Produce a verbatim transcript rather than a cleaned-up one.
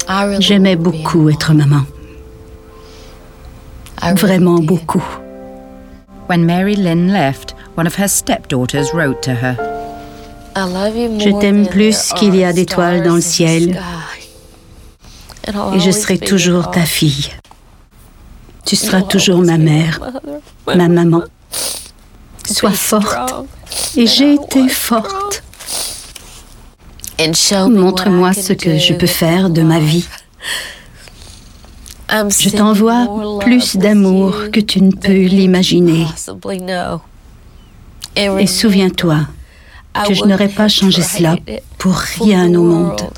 J'aimais beaucoup être maman. Vraiment beaucoup. When Mary Lynn left, one of her stepdaughters wrote to her. Je t'aime plus qu'il y a d'étoiles dans le ciel. Et je serai toujours ta fille. Tu seras toujours ma mère, ma maman. Sois forte. Et j'ai été forte. Montre-moi ce que je peux faire de ma vie. Je t'envoie plus d'amour que tu ne peux l'imaginer. Et souviens-toi que je n'aurais pas changé cela pour rien au monde.